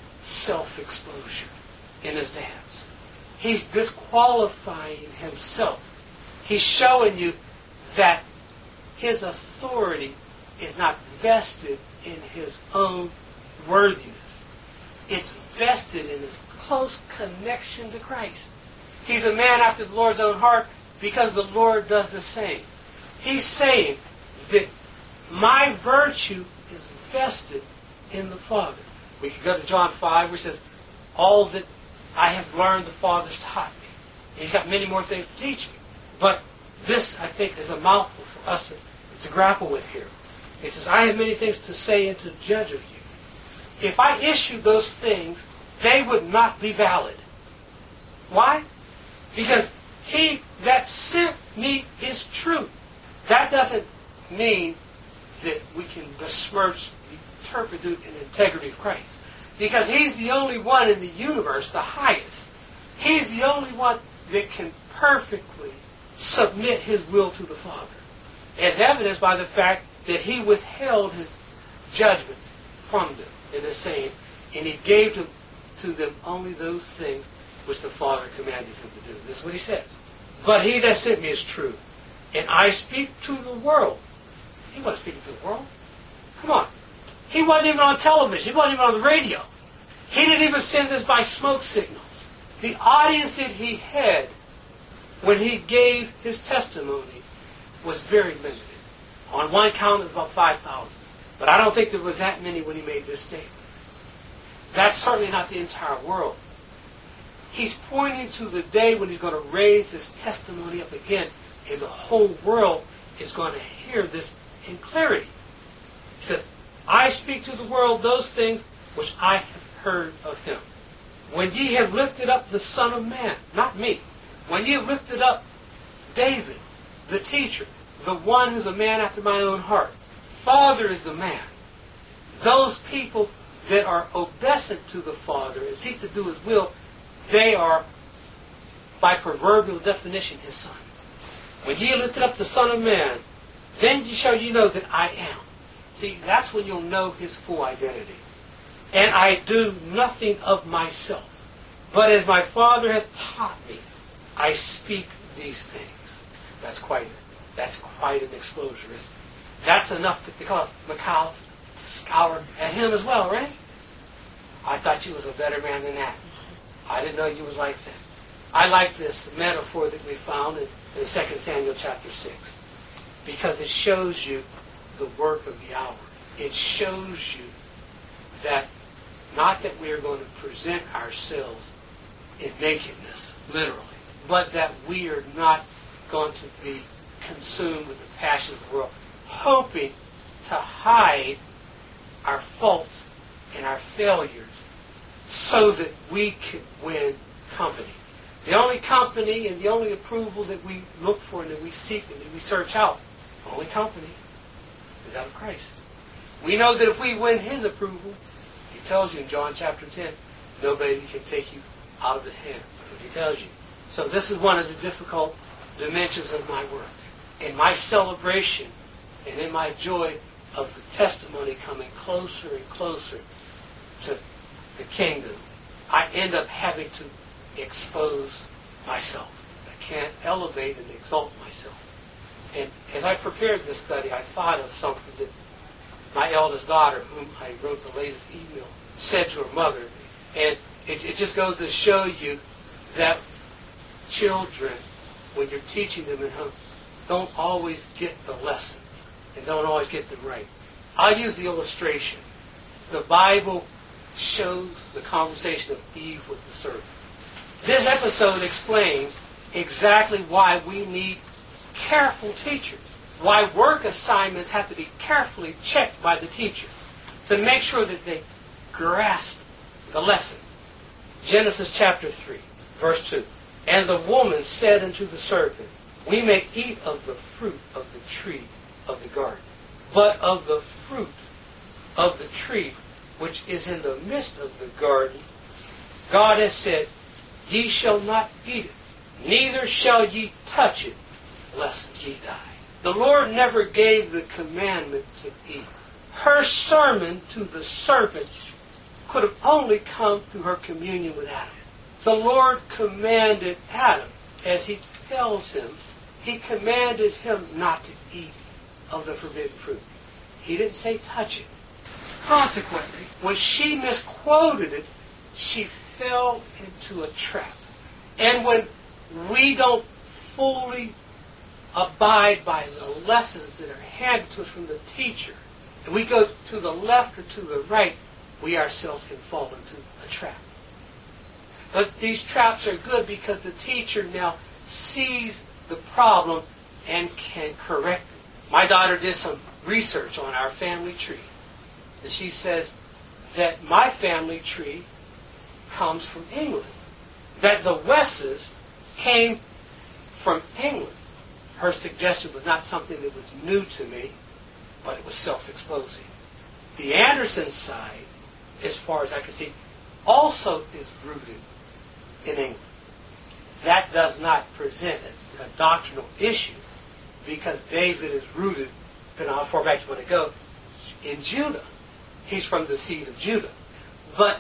self-exposure in his dance. He's disqualifying himself. He's showing you that his authority is not vested in his own worthiness. It's vested in his close connection to Christ. He's a man after the Lord's own heart because the Lord does the same. He's saying that my virtue is vested in the Father. We could go to John five where he says, all that I have learned the Father's taught me. He's got many more things to teach me. But this, I think, is a mouthful for us to, to grapple with here. He says, I have many things to say and to judge of you. If I issued those things, they would not be valid. Why? Because he that sent me is true. That doesn't mean that we can besmirch the turpitude and integrity of Christ. Because he's the only one in the universe, the highest. He's the only one that can perfectly submit his will to the Father. As evidenced by the fact that he withheld his judgments from them in the saying, and he gave to, to them only those things which the Father commanded him to do. This is what he says. But he that sent me is true, and I speak to the world. He wasn't speaking to the world. Come on. He wasn't even on television. He wasn't even on the radio. He didn't even send this by smoke signals. The audience that he had when he gave his testimony was very limited. On one count, it was about five thousand. But I don't think there was that many when he made this statement. That's certainly not the entire world. He's pointing to the day when he's going to raise his testimony up again, and the whole world is going to hear this in clarity. He says, I speak to the world those things which I have heard of him. When ye have lifted up the Son of Man, not me, when ye have lifted up David, the teacher, the one who's a man after my own heart, Father is the man. Those people that are obeisant to the Father and seek to do his will, they are, by proverbial definition, his sons. When ye have lifted up the Son of Man, then shall ye know that I am. See, that's when you'll know his full identity. And I do nothing of myself, but as my Father hath taught me, I speak these things. That's quite, that's quite an exposure. That's enough to cause Michal to scour at him as well, right? I thought you was a better man than that. I didn't know you was like that. I like this metaphor that we found in, in Second Samuel chapter six, because it shows you the work of the hour. It shows you that not that we are going to present ourselves in nakedness, literally, but that we are not going to be consumed with the passions of the world, hoping to hide our faults and our failures so that we can win company. The only company and the only approval that we look for and that we seek and that we search out, the only company, is that of Christ. We know that if we win his approval, he tells you in John chapter ten, nobody can take you out of his hand. That's what he tells you. So this is one of the difficult dimensions of my work. In my celebration and in my joy of the testimony coming closer and closer to the kingdom, I end up having to expose myself. I can't elevate and exalt myself. And as I prepared this study, I thought of something that my eldest daughter, whom I wrote the latest email, said to her mother. And it, it just goes to show you that children, when you're teaching them at home, don't always get the lessons and don't always get them right. I'll use the illustration. The Bible shows the conversation of Eve with the serpent. This episode explains exactly why we need careful teachers. Why work assignments have to be carefully checked by the teacher to make sure that they grasp the lesson. Genesis chapter three, verse two. And the woman said unto the serpent, we may eat of the fruit of the tree of the garden, but of the fruit of the tree which is in the midst of the garden, God has said, ye shall not eat it, neither shall ye touch it, lest ye die. The Lord never gave the commandment to Eve. Her sermon to the serpent could have only come through her communion with Adam. The Lord commanded Adam, as he tells him, he commanded him not to eat of the forbidden fruit. He didn't say touch it. Consequently, when she misquoted it, she fell into a trap. And when we don't fully abide by the lessons that are handed to us from the teacher, and we go to the left or to the right, we ourselves can fall into a trap. But these traps are good because the teacher now sees the problem and can correct it. My daughter did some research on our family tree, and she says that my family tree comes from England, that the Wesses came from England. Her suggestion was not something that was new to me, but it was self-exposing. The Anderson side, as far as I can see, also is rooted in England. That does not present a, a doctrinal issue because David is rooted, depending on how far back you want to go, in Judah. He's from the seed of Judah. But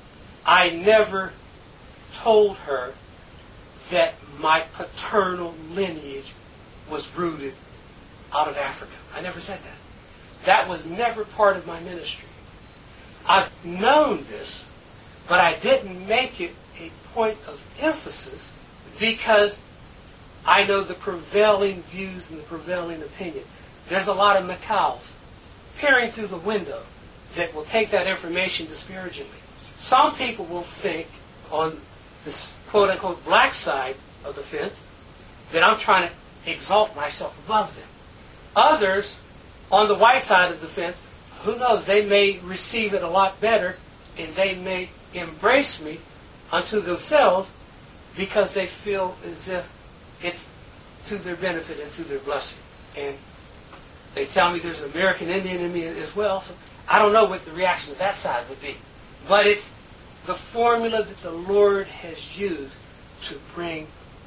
I never told her that my paternal lineage was rooted out of Africa. I never said that. That was never part of my ministry. I've known this, but I didn't make it a point of emphasis because I know the prevailing views and the prevailing opinion. There's a lot of macaws peering through the window that will take that information disparagingly. Some people will think on this quote-unquote black side of the fence that I'm trying to exalt myself above them. Others on the white side of the fence, who knows, they may receive it a lot better and they may embrace me unto themselves because they feel as if it's to their benefit and to their blessing. And they tell me there's an American Indian in me as well, so I don't know what the reaction of that side would be. But it's the formula that the Lord has used to bring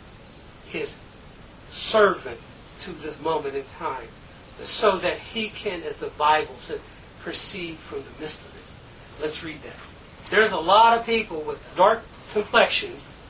His servant to this moment in time, so that he can, as the Bible said, proceed from the midst of it. Let's read that. There's a lot of people with dark complexion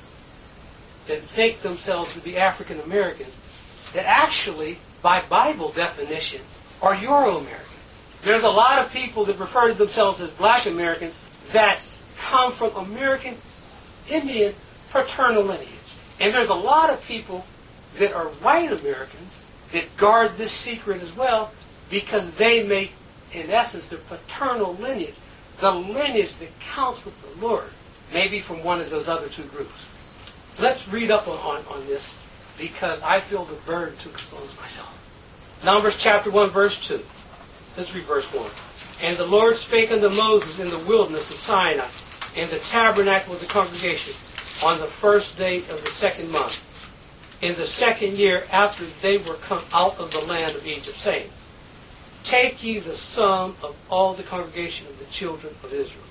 that think themselves to be African Americans that actually, by Bible definition, are Euro-American. There's a lot of people that refer to themselves as black Americans that come from American Indian paternal lineage. And there's a lot of people that are white Americans that guard this secret as well because they make, in essence, their paternal lineage, the lineage that counts with the Lord, maybe from one of those other two groups. Let's read up on, on, on this because I feel the burden to expose myself. Numbers chapter one, verse two. Let's read verse one. And the Lord spake unto Moses in the wilderness of Sinai, in the tabernacle of the congregation, on the first day of the second month, in the second year after they were come out of the land of Egypt, saying, Take ye the sum of all the congregation of the children of Israel,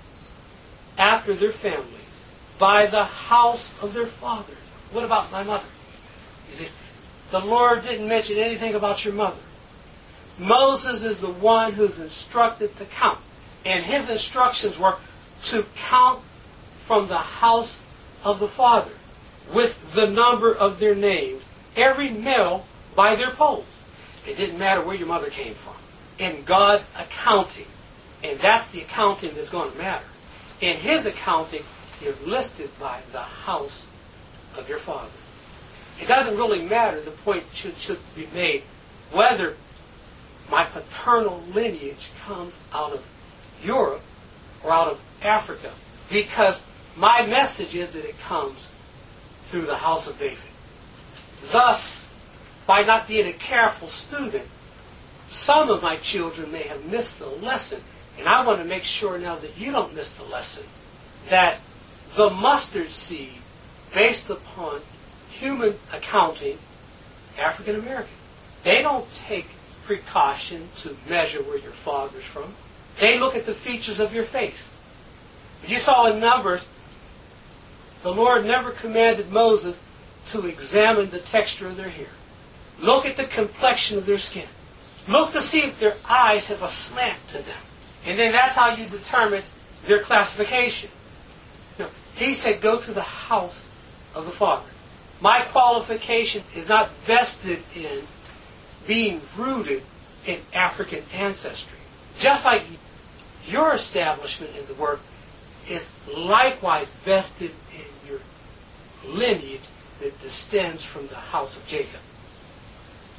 after their families, by the house of their fathers. What about my mother? You see, the Lord didn't mention anything about your mother. Moses is the one who's instructed to count. And his instructions were to count from the house of the father, with the number of their names, every male by their polls. It didn't matter where your mother came from. In God's accounting, and that's the accounting that's going to matter, in His accounting, you're listed by the house of your father. It doesn't really matter, the point should, should be made, whether my paternal lineage comes out of Europe or out of Africa, because my message is that it comes through the house of David. Thus, by not being a careful student, some of my children may have missed the lesson, and I want to make sure now that you don't miss the lesson, that the mustard seed, based upon human accounting, African American. They don't take precaution to measure where your father's from. They look at the features of your face. You saw in Numbers, the Lord never commanded Moses to examine the texture of their hair. Look at the complexion of their skin. Look to see if their eyes have a slant to them. And then that's how you determine their classification. No, he said, go to the house of the Father. My qualification is not vested in being rooted in African ancestry. Just like your establishment in the work is likewise vested in your lineage that descends from the house of Jacob.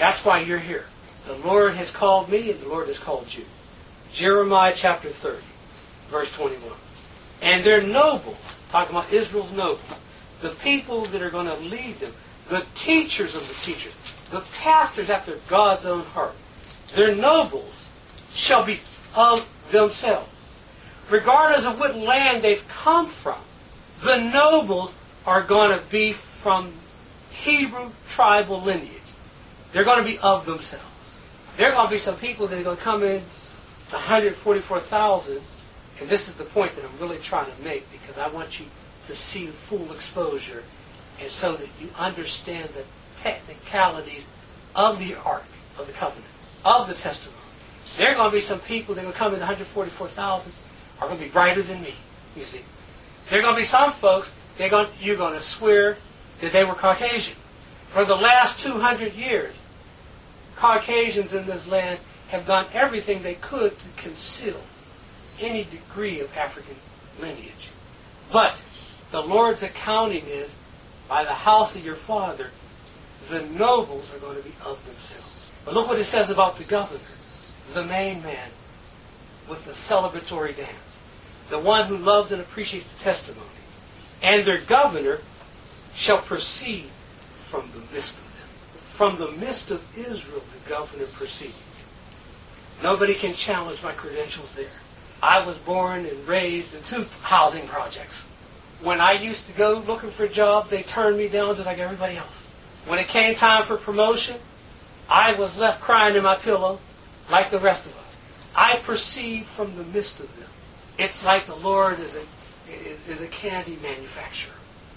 That's why you're here. The Lord has called me and the Lord has called you. Jeremiah chapter thirty, verse twenty-one. And their nobles, talking about Israel's nobles, the people that are going to lead them, the teachers of the teachers, the pastors after God's own heart, their nobles shall be of themselves. Regardless of what land they've come from, the nobles are going to be from Hebrew tribal lineage. They're going to be of themselves. There are going to be some people that are going to come in, one hundred forty-four thousand, and this is the point that I'm really trying to make, because I want you to see the full exposure, and so that you understand the technicalities of the Ark of the Covenant, of the testimony. There are going to be some people that are going to come in one hundred forty-four thousand are going to be brighter than me, you see. There are going to be some folks, they're going, you're going to swear that they were Caucasian. For the last two hundred years, Caucasians in this land have done everything they could to conceal any degree of African lineage. But the Lord's accounting is, by the house of your father, the nobles are going to be of themselves. But look what it says about the governor, the main man with the celebratory dance, the one who loves and appreciates the testimony. And their governor shall proceed from the midst of them. From the midst of Israel, the governor proceeds. Nobody can challenge my credentials there. I was born and raised in two housing projects. When I used to go looking for jobs, they turned me down just like everybody else. When it came time for promotion, I was left crying in my pillow like the rest of us. I perceive from the midst of them. It's like the Lord is a, is, is a candy manufacturer.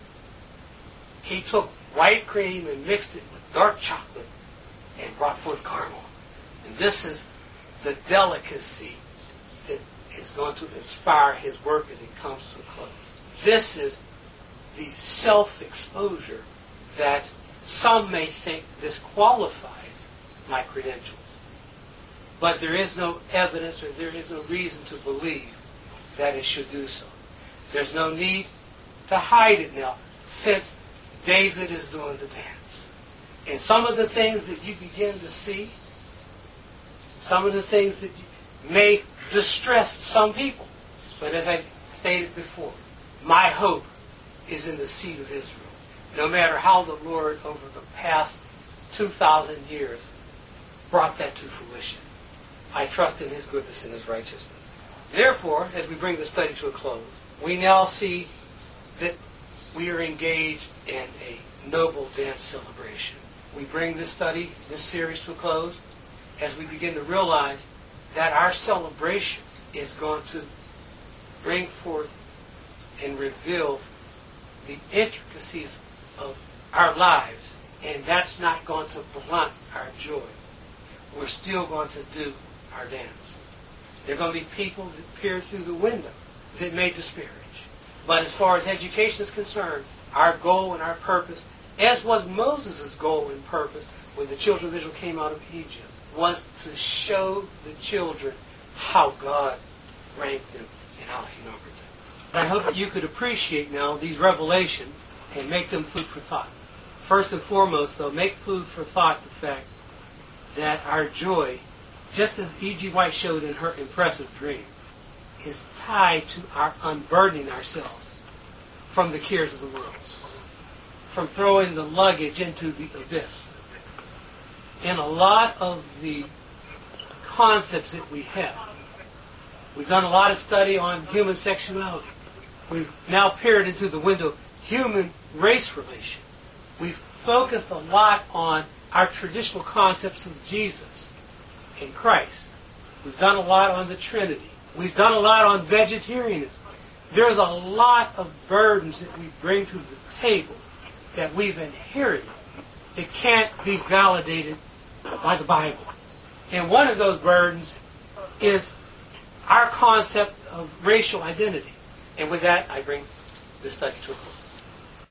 He took white cream and mixed it with dark chocolate and brought forth caramel. And this is the delicacy that is going to inspire his work as it comes to a close. This is the self-exposure that some may think disqualifies my credentials. But there is no evidence or there is no reason to believe that it should do so. There's no need to hide it now, since David is doing the dance. And some of the things that you begin to see, some of the things that you may distress some people. But as I stated before, my hope is in the seed of Israel. No matter how the Lord over the past two thousand years brought that to fruition, I trust in His goodness and His righteousness. Therefore, as we bring the study to a close, we now see that we are engaged in a noble dance celebration. We bring this study, this series to a close, as we begin to realize that our celebration is going to bring forth and reveal the intricacies of our lives, and that's not going to blunt our joy. We're still going to do our dance. There are going to be people that peer through the window that may disparage. But as far as education is concerned, our goal and our purpose, as was Moses' goal and purpose when the children of Israel came out of Egypt, was to show the children how God ranked them and how He numbered them. I hope that you could appreciate now these revelations and make them food for thought. First and foremost, though, make food for thought the fact that our joy, just as E G. White showed in her impressive dream, is tied to our unburdening ourselves from the cares of the world, from throwing the luggage into the abyss. In a lot of the concepts that we have, we've done a lot of study on human sexuality. We've now peered into the window human-race relation. We've focused a lot on our traditional concepts of Jesus and Christ. We've done a lot on the Trinity. We've done a lot on vegetarianism. There's a lot of burdens that we bring to the table that we've inherited that can't be validated by the Bible. And one of those burdens is our concept of racial identity. And with that, I bring this study to a close.